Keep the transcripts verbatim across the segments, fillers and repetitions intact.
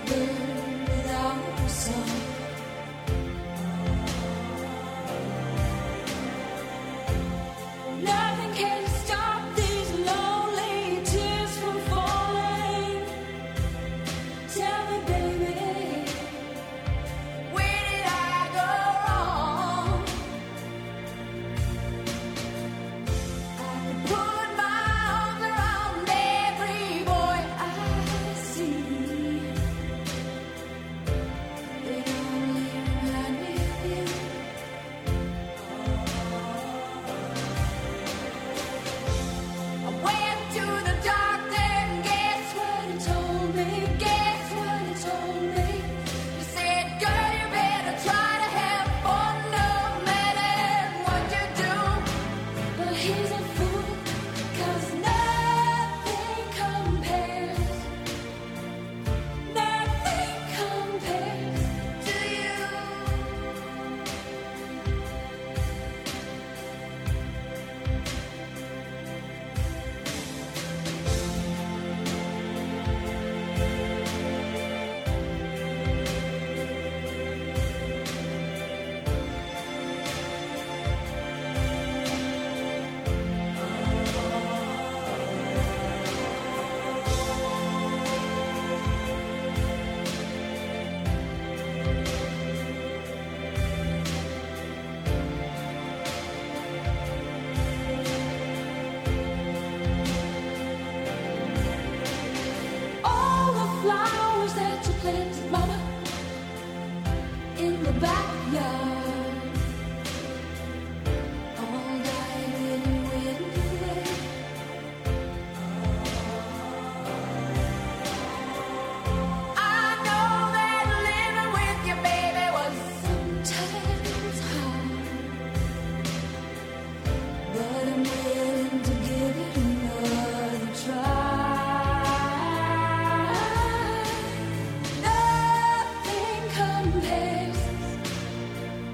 bird without a song. Nothing can stop these lonely tears from falling. Tell me, baby, where did I go wrong? I could put my arms around every boy I see. They only remind me of you. I went to the doctor and guess what he told me? Guess what he told me? He said, girl, you better try to have fun no matter what you do. But he's a fool, 'cause nothing compares. Nothing compares to you. All the flowers that you planted, mama, in the backyard, all died in winter. I know that living with you, baby, was sometimes hard, but I'm willing to give it another try. Nothing compares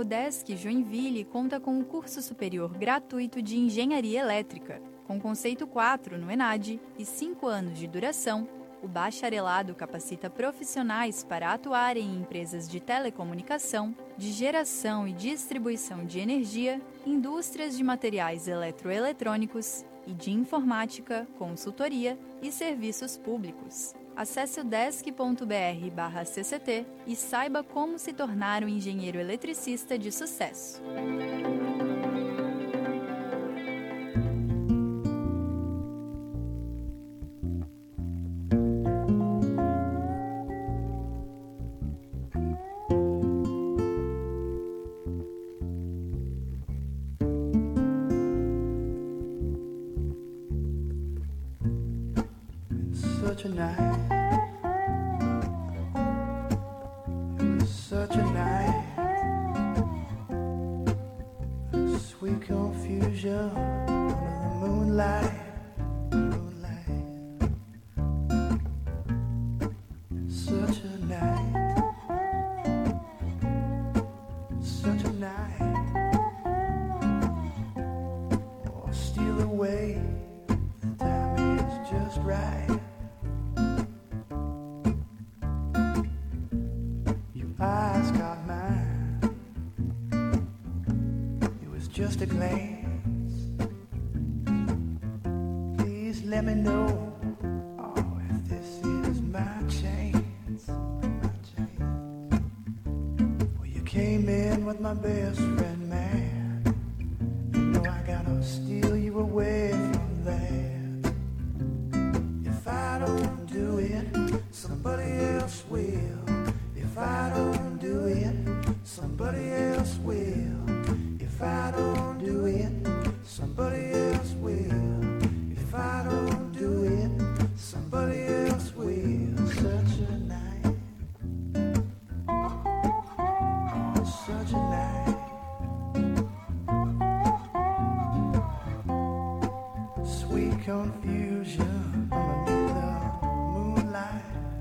UDESC Joinville conta com o curso superior gratuito de Engenharia Elétrica, com conceito quatro no ENAD e cinco anos de duração. O bacharelado capacita profissionais para atuar em empresas de telecomunicação, de geração e distribuição de energia, indústrias de materiais eletroeletrônicos e de informática, consultoria e serviços públicos. Acesse udesc ponto br barra C C T e saiba como se tornar um engenheiro eletricista de sucesso. Such a night, it was such a night, sweet confusion under the moonlight, moonlight. Such a night, such a night, oh, steal away, the time is just right. Eyes caught mine. It was just a glance. Please let me know, oh, if this is my chance, my chance. Well, you came in with my best friend, man. You know I gotta steal you away from that. If I don't do it, somebody else will. If I don't do it, somebody else will. If I don't do it, somebody else will. If I don't do it, somebody else will. Such a night, oh, such a night, sweet confusion underneath the moonlight.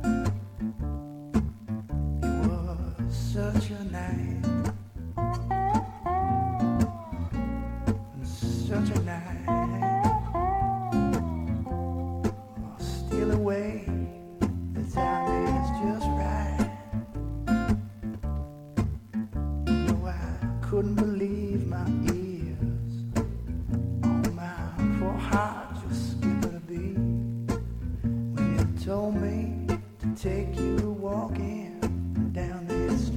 Such a night, such a night, oh, steal away, the time is just right. No, I couldn't believe my ears, oh, my poor heart just skipped a beat when you told me to take you walking down the street.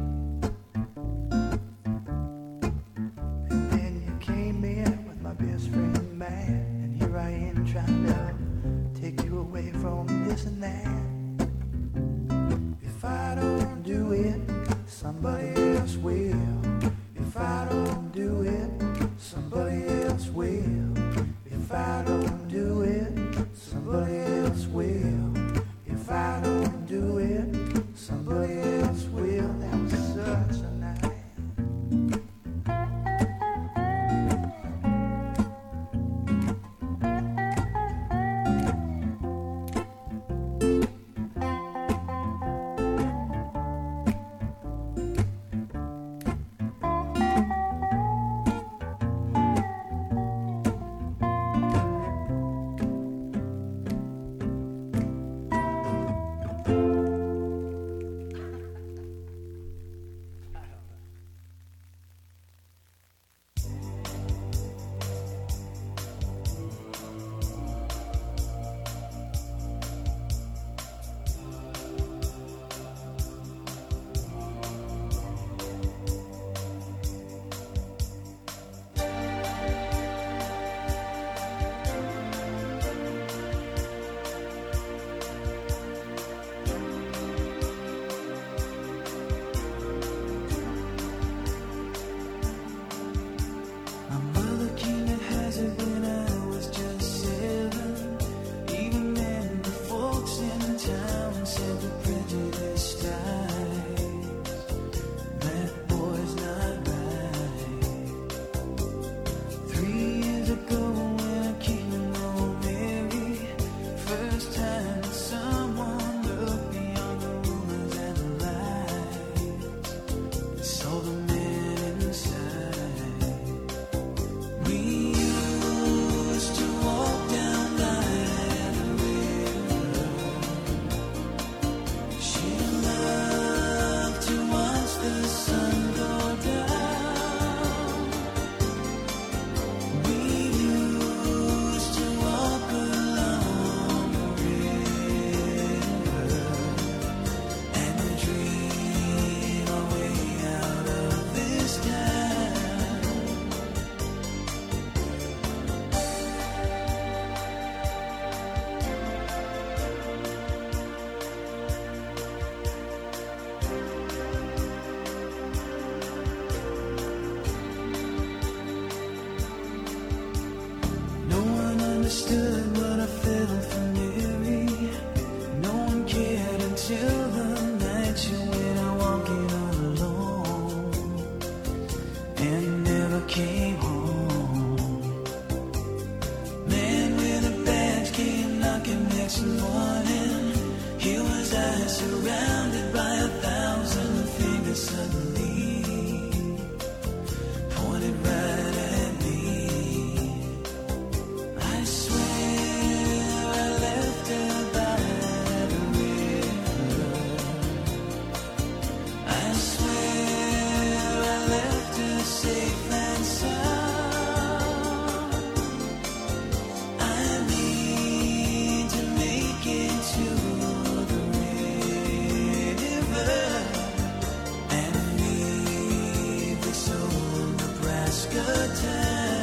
And then you came in with my best friend, man, and here I am trying to take you away from this and that. If I don't do it, somebody else will. If I don't do it, somebody else will. If I don't do it, somebody else will. If I don't do it, somebody else will. That was such a night. understood what I felt from Mary. No one cared until the night you went out walking all alone and never came home. Man with a badge came knocking next morning. Here was I surrounded by a thousand fingers suddenly pointed right at me. I swear I left her by the river. I swear I left her safe and sound. I need to make it to the river and leave this old Nebraska town.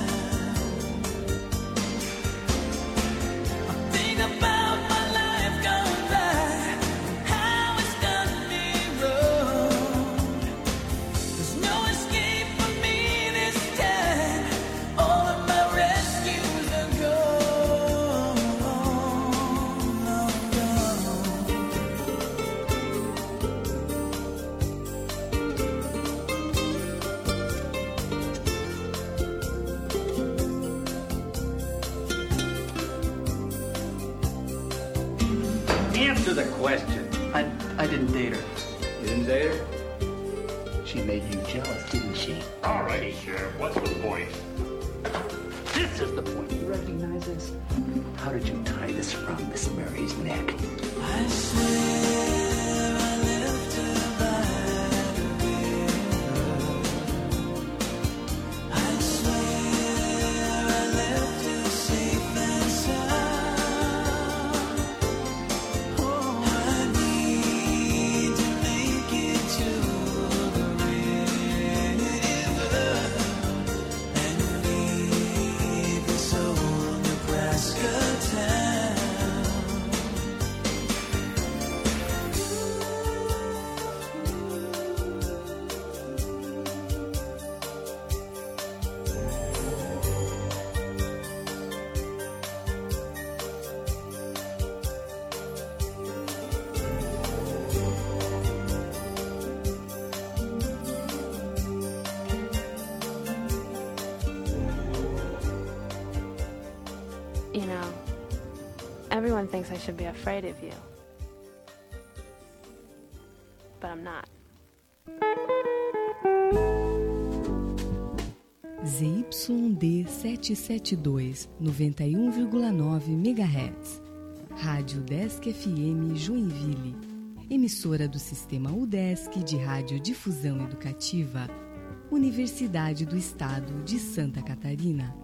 I think about my life gone by, how it's done me wrong. There's no escape for me this time. All of my rescues are gone, gone. Answer the question. I, I didn't date her. You didn't date her? She made you jealous, didn't she? All right, Sheriff, what's the point? This is the point. You recognize this? How did you tie this around Miss Mary's neck? I swear I left her by the river. I swear I left her safe and sound. Oh, I need to make it to the river and leave this old Nebraska town. You know, everyone thinks I should be afraid of you. But I'm not. Z Y D setecentos e setenta e dois, noventa e um vírgula nove megahertz. Rádio Desk F M Joinville. Emissora do Sistema UDESC de Radiodifusão Educativa. Universidade do Estado de Santa Catarina.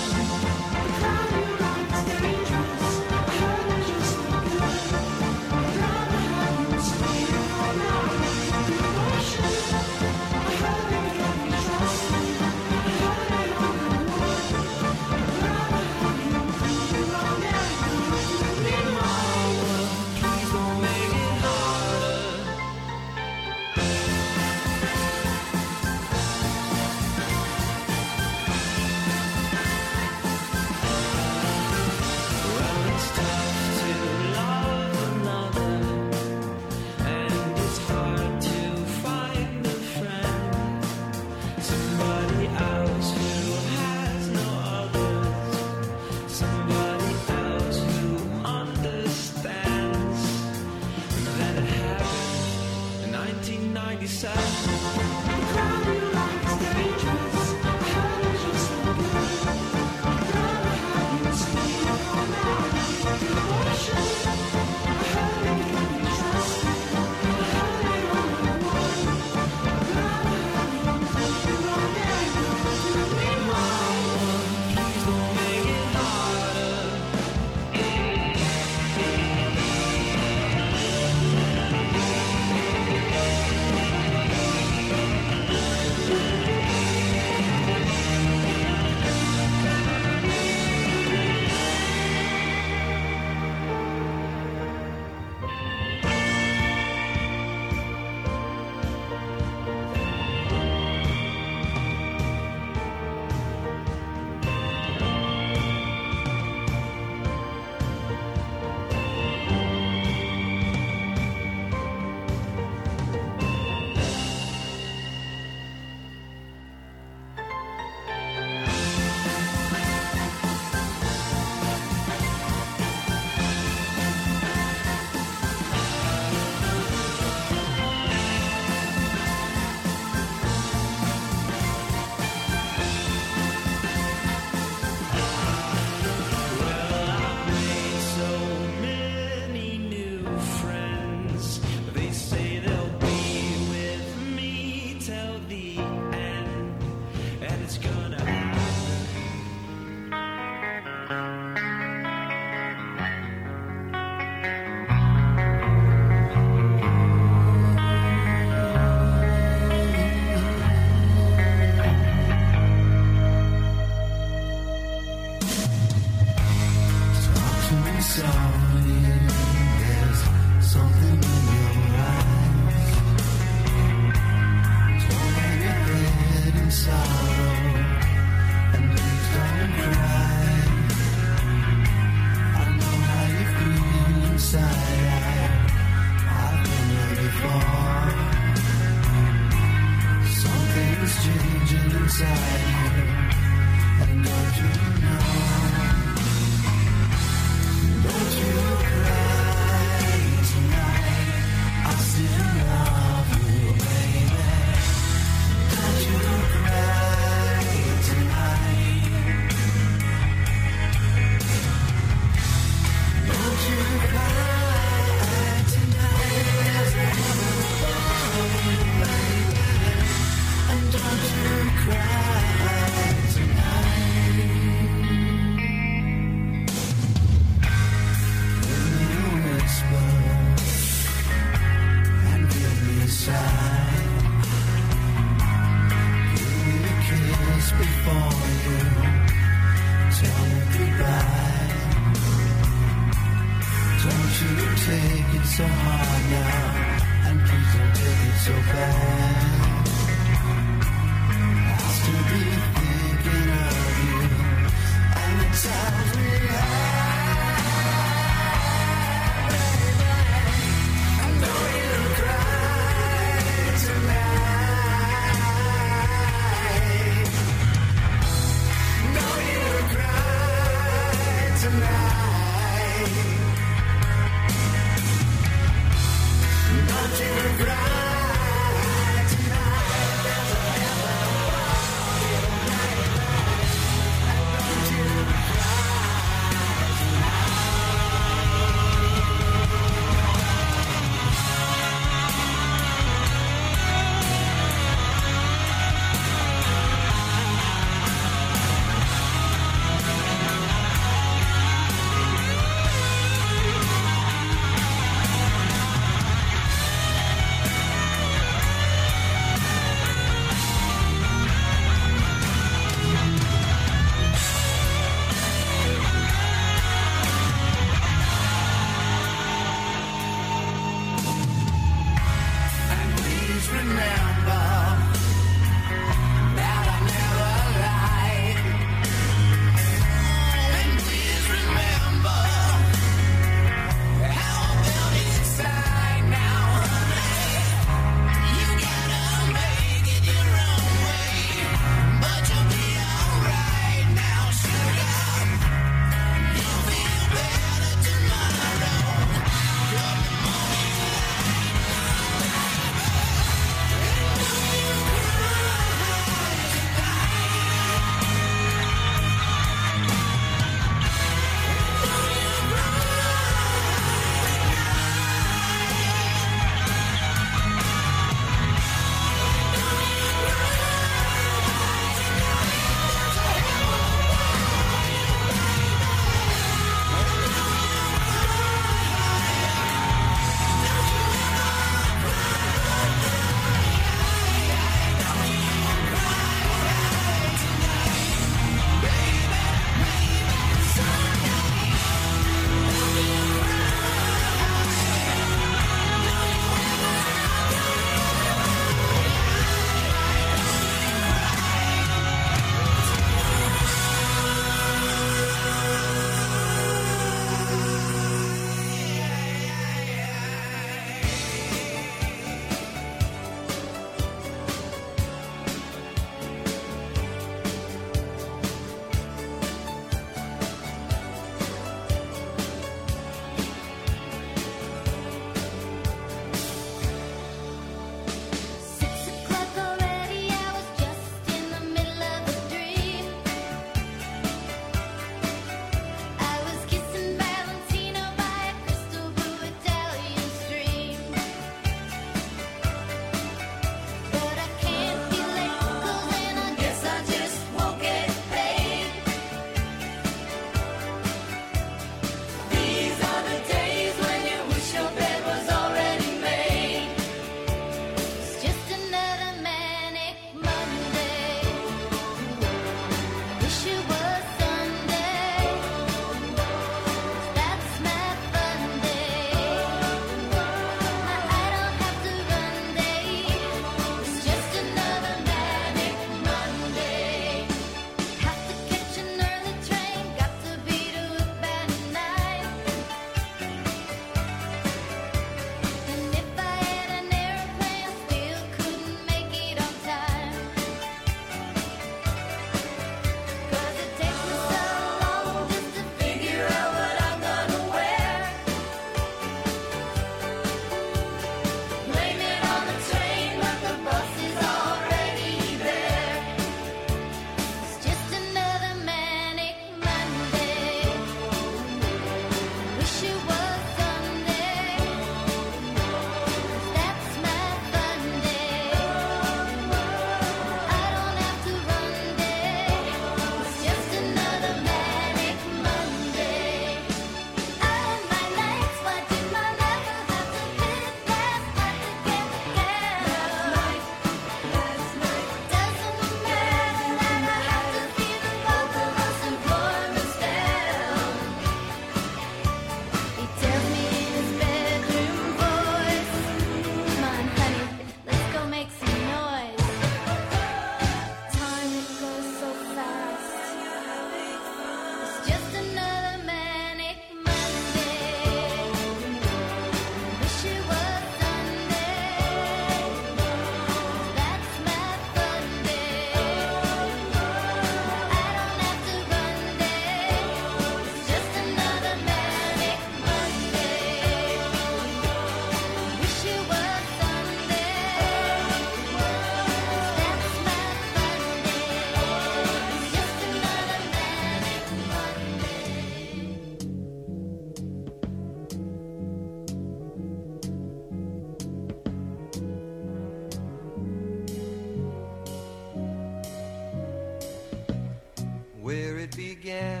where it began.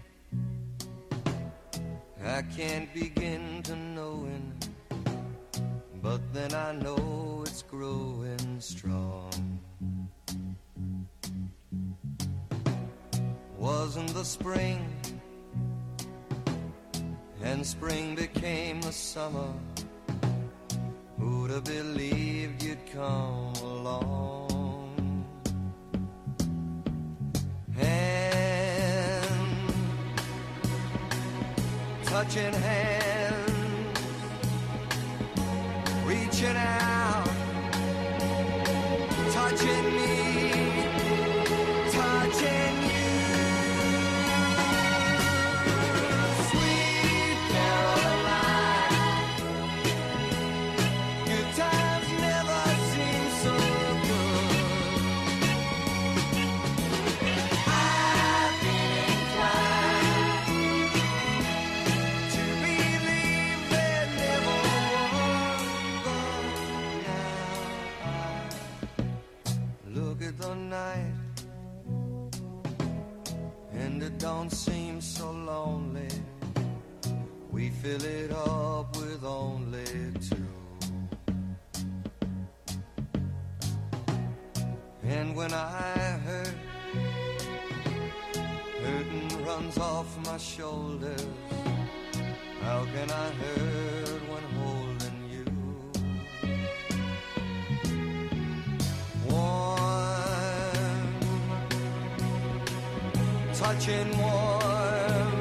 I can't begin to knowing, but then I know it's growing strong. Wasn't the spring, and spring became the summer. Who'd have believed you'd come along? Hand, touching hands, reaching out, touching me, touching you. Sweet Caroline, good times never seem so good. I've been inclined to believe there never was, but now I look at the night and it don't seem so lonely. We fill it up with only two. And when I hurt, hurting runs off my shoulders. How can I hurt when holding you? Warm, touching warm,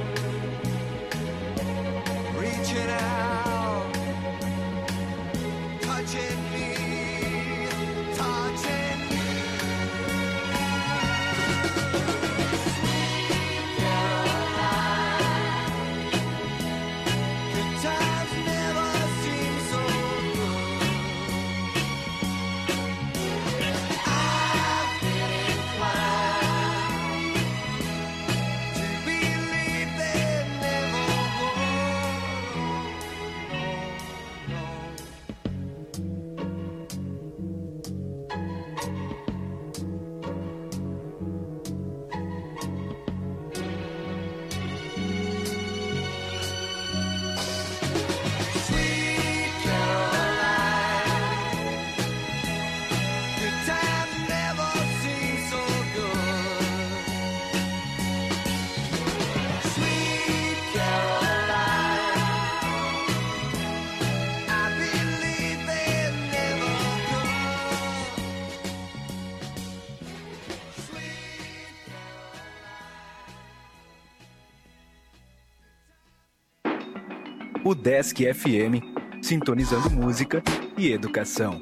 reaching out, touching me, touching you. Sweet Caroline, good times never seem so good. I've been inclined to believe there never was. No, Sweet Caroline, good times never seem so good. Sweet Caroline, I believe they never could. Sweet O Desk F M, sintonizando música e educação.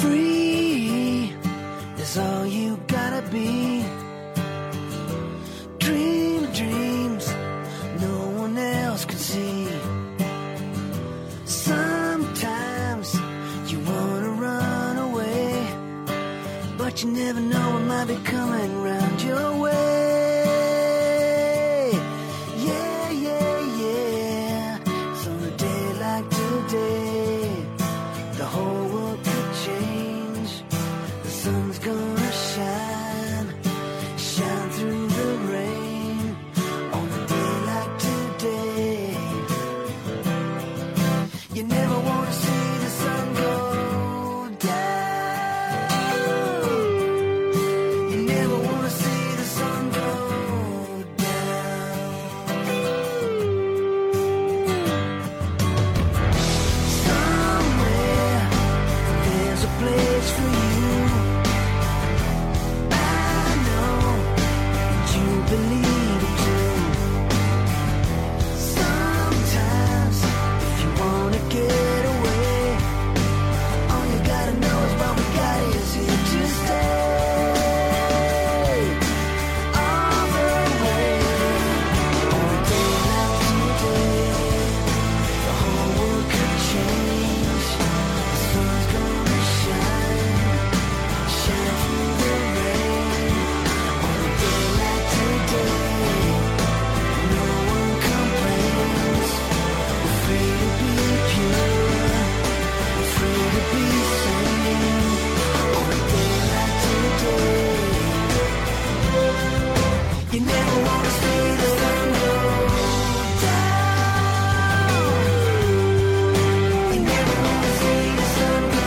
Free is all you gotta be. Dream dreams no one else can see. Sometimes you wanna run away, but you never know what might be coming round your way. Yeah, yeah, yeah. So on a day like today, the whole world could change. The sun's gonna shine, shine through the rain. On a day like today, you never wanna see the sun go down. You never wanna see the sun go down. Somewhere there's a place for you. I know that you believe it too. Sometimes if you wanna get away, all you gotta know is what we got is here to stay. All the way. On a day like today, the whole world could change. The sun's gonna shine, shine through the rain. On a day like today, no one complains. We're free to be pure, we're free to be sane. On a day like today, you never wanna see the sun go down. You never wanna see the sun go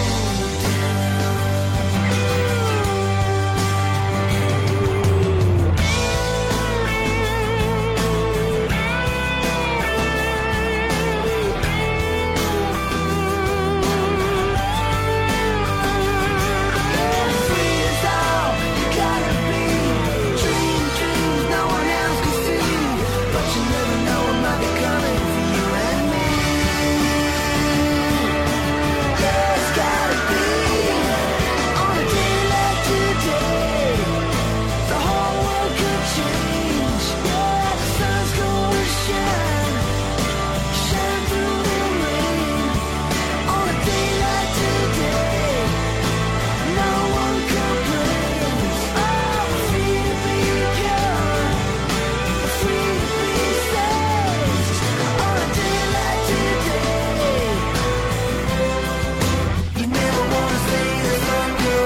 Free is all you gotta be. Dream dreams no one else can see, but you never know what might be coming for you and me. There's gotta be on a day like today, the whole world could change. Yeah, the sun's gonna shine, shine through the rain. On a day like today, no one complains. Oh, we're free to be pure, we're free to be safe. On a day like today, you never wanna see the sun go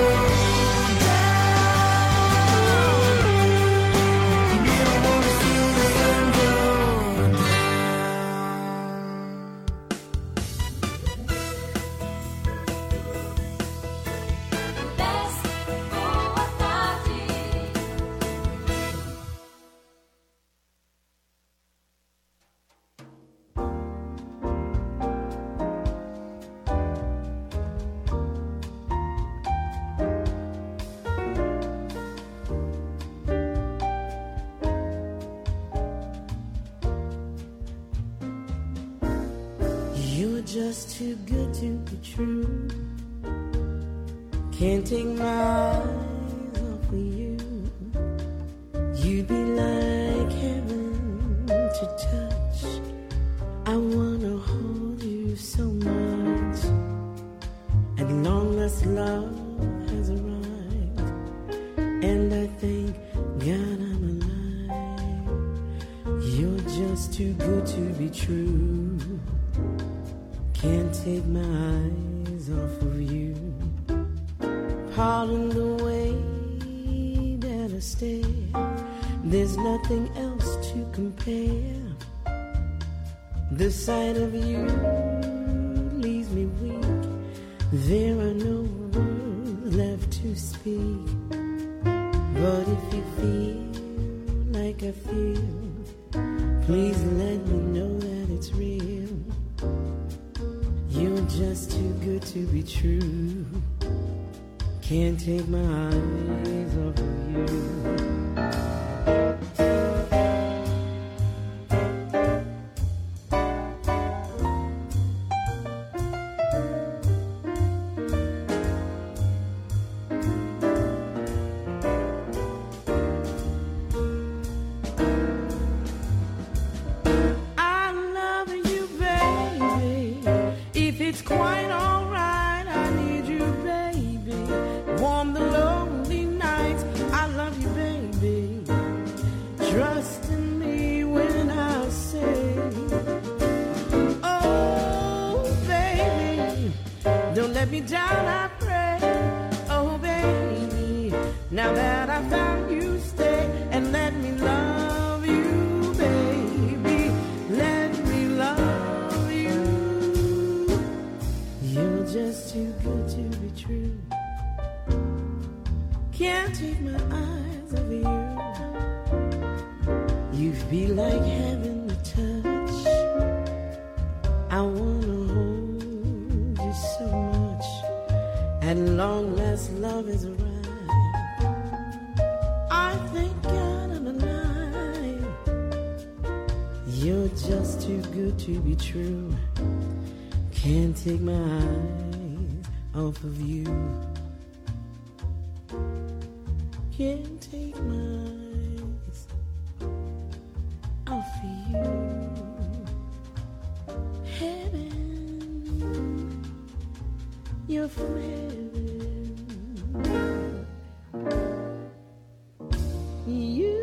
down. You never wanna see the sun go Best boa tarde. You're just too good to be true. Can't take my eyes off of you. You'd be like heaven to touch. I wanna hold you so much. At long last, love has arrived, and I thank God I'm alive. You're just too good to be true. Can't take my eyes off of you. Pardon the way that I stare. There's nothing else to compare. The sight of you leaves me weak. There are no words left to speak. But if you feel like I feel, please let me know that it's real. You're just too good to be true. Can't take my eyes off of you. It's quite alright, I need you, baby. Warm the lonely nights, I love you, baby. Trust in me when I say, oh, baby, don't let me down, I pray. Oh, baby, now that I found you, stay and let me love you, baby. Let me love you. You're just too good to be true. Can't take my eyes off you. You feel like having the touch. I wanna hold you so much. At long last, love is arrived. I thank God I'm alive. You're just too good to be true. Can't take my eyes off of you. Can't take my eyes off of you. Heaven, you're from heaven. You.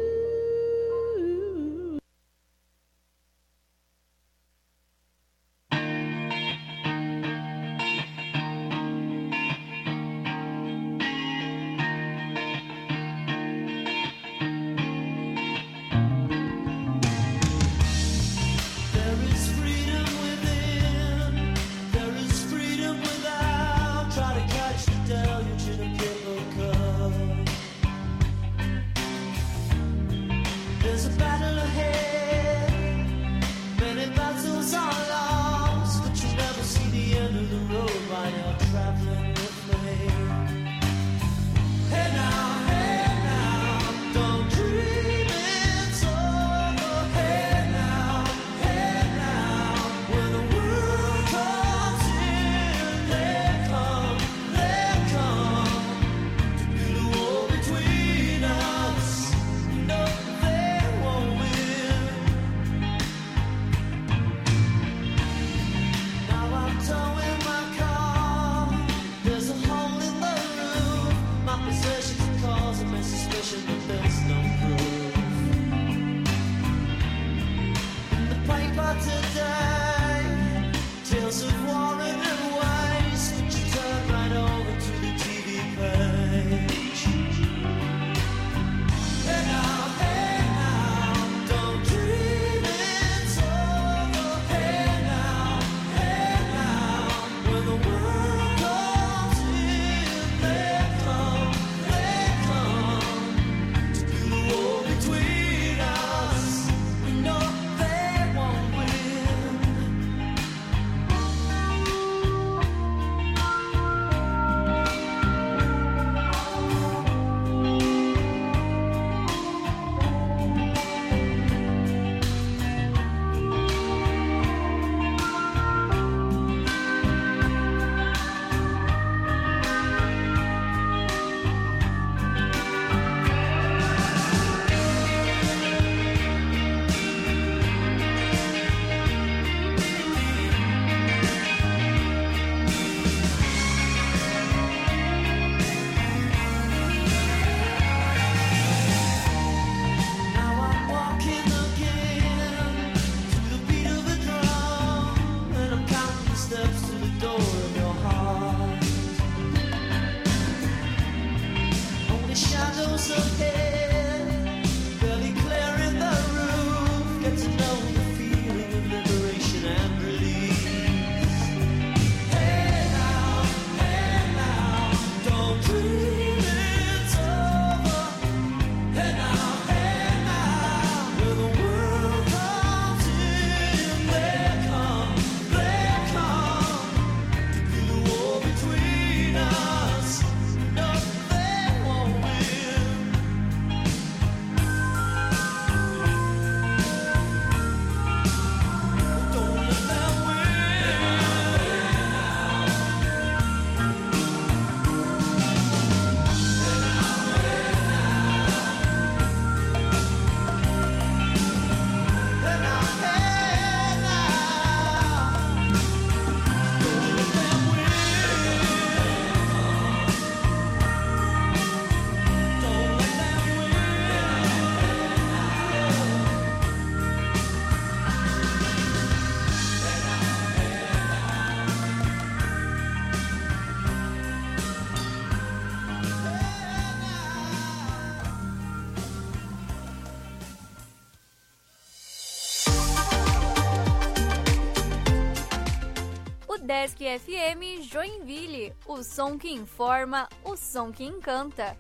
Desk F M Joinville, o som que informa, o som que encanta.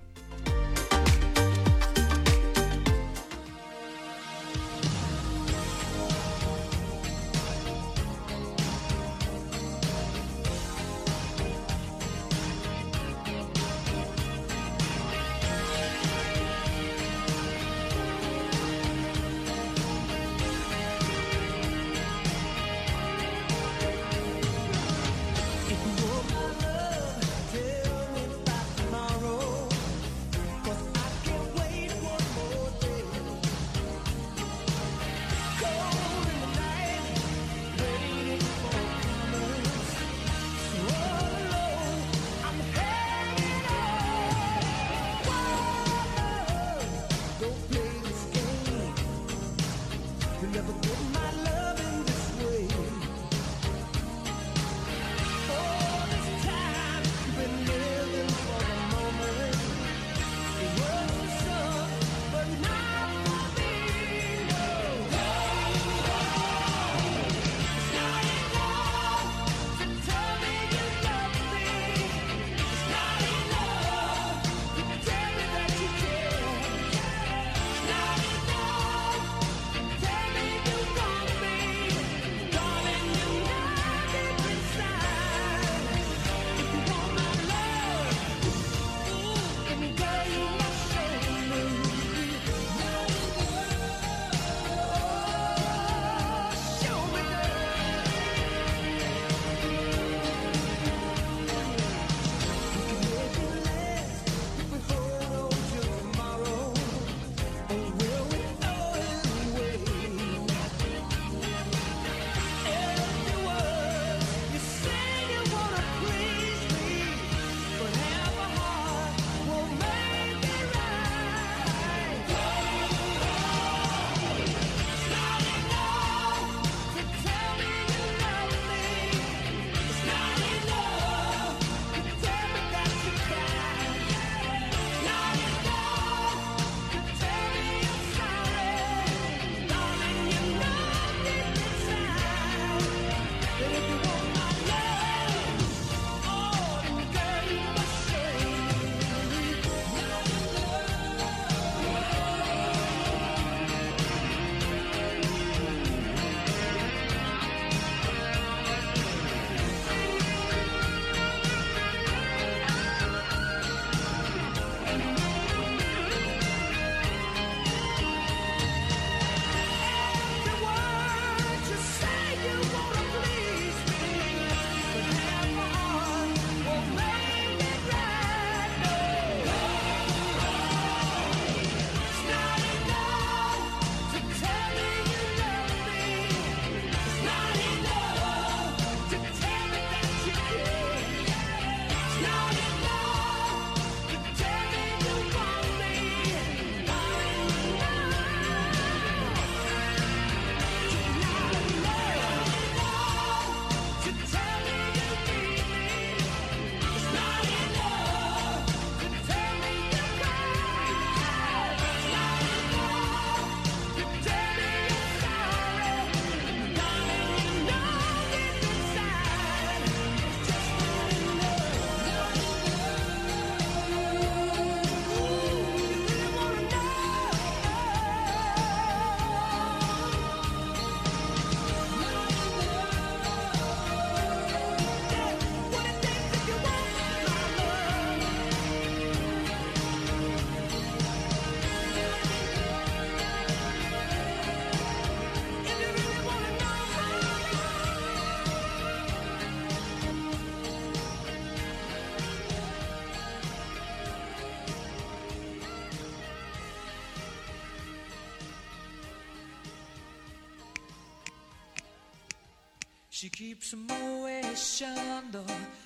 She keeps a Moet Chandon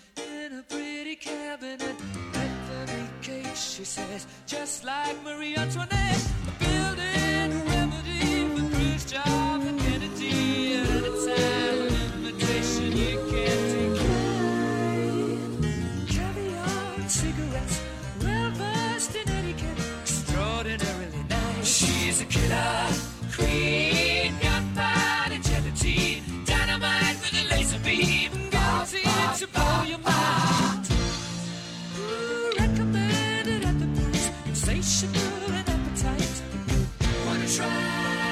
in a pretty cabinet. Bethany cake, she says, just like Marie Antoinette. A building remedy for Khrushchev and Kennedy. At a time of invitation you can't decline. Caviar and cigarettes, well versed in etiquette, extraordinarily nice. She's a killer queen, gunpowder gelatine, dynamite with a laser beam, gauzy your mind. Ooh, recommended at the price, insatiable and appetite. Wanna try?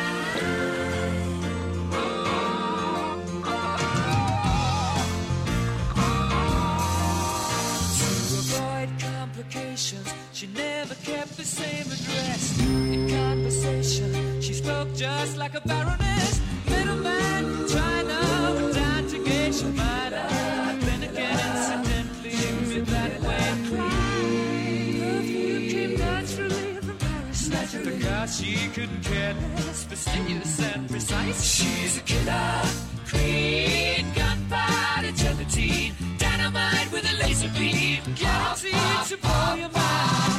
She never kept the same address. In conversation, she spoke just like a baroness. Middleman from China went down to gauge your minor. Then again, incidentally, with that way perfume came naturally from Paris. Because she couldn't care less, fastidious and precise. She's a killer queen, gunpowder gelatine, dynamite with a laser beam, guaranteed to blow your mind.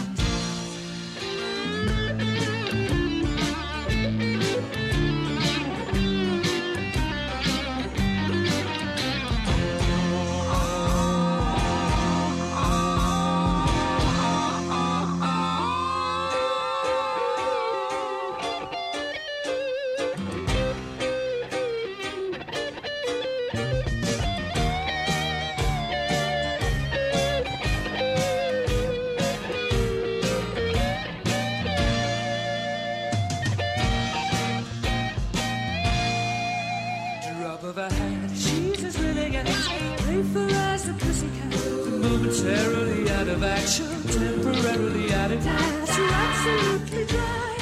Momentarily out of action, temporarily out of gas, you're absolutely dry.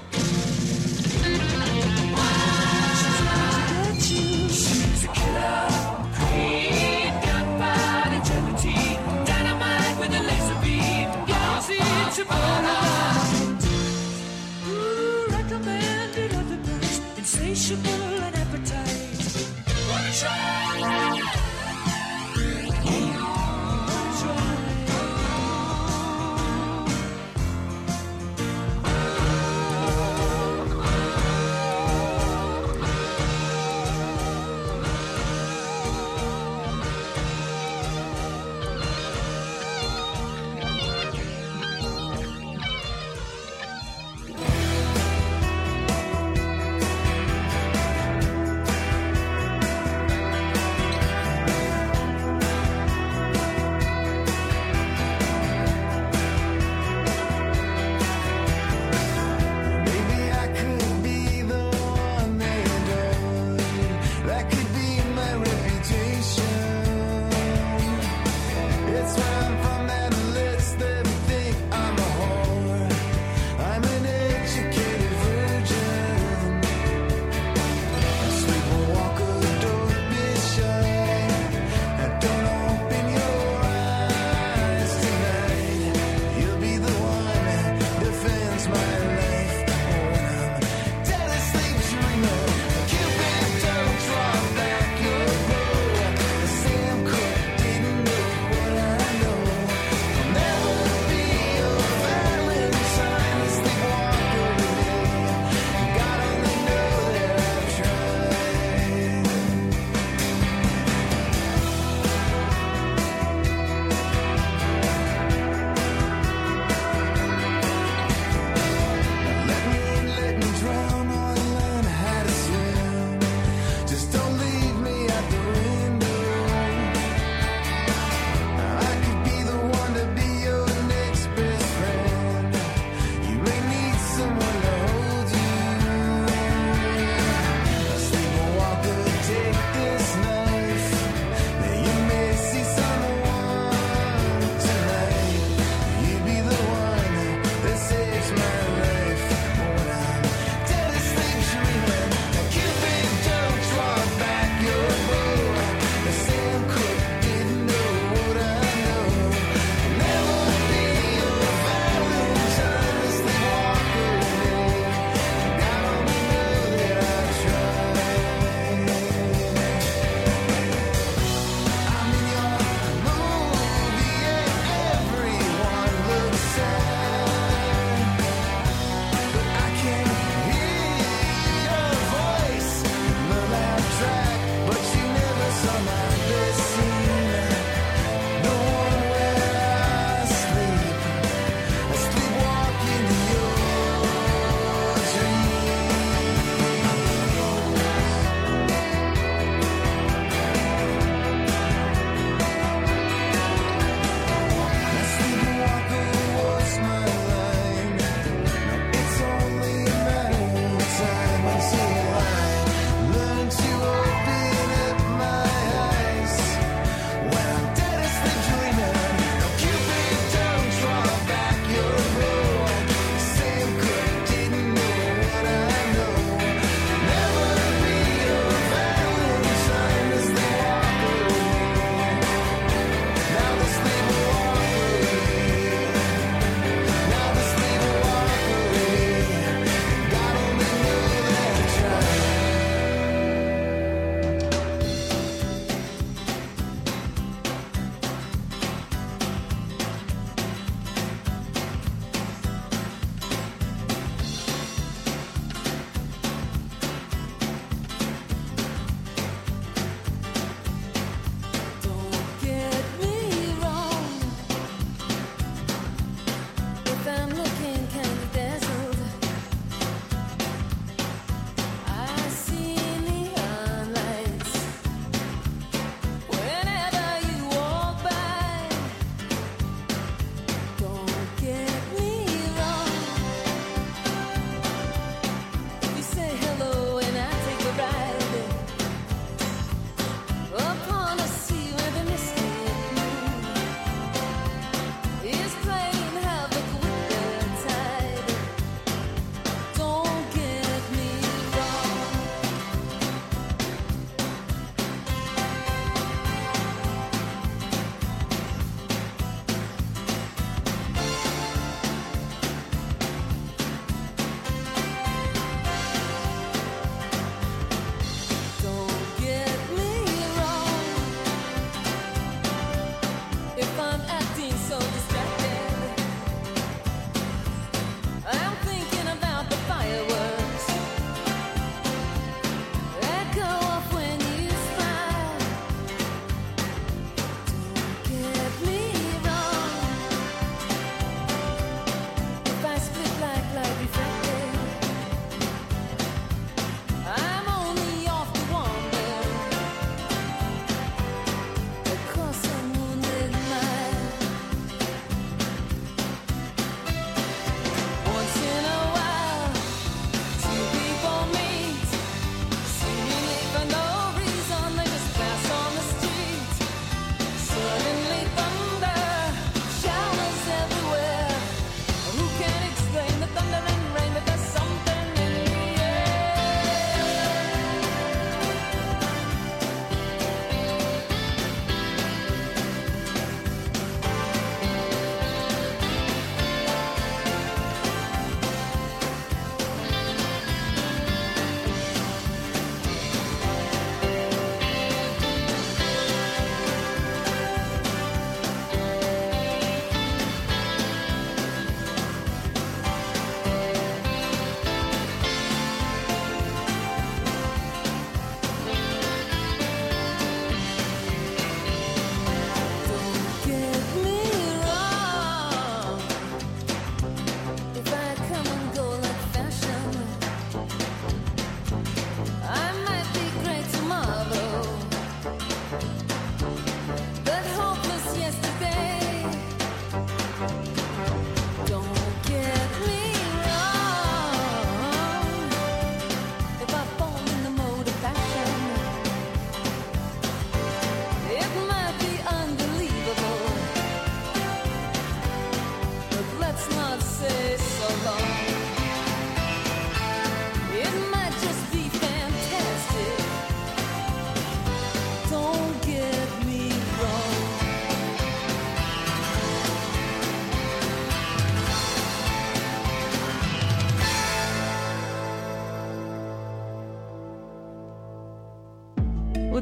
She's out to get you. She's a killer queen, gunpowder gelatine, dynamite with a laser beam, guaranteed to burn out. Ooh, recommended at the price, insatiable and appetite. Wanna try?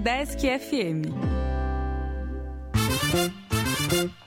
Udesc F M.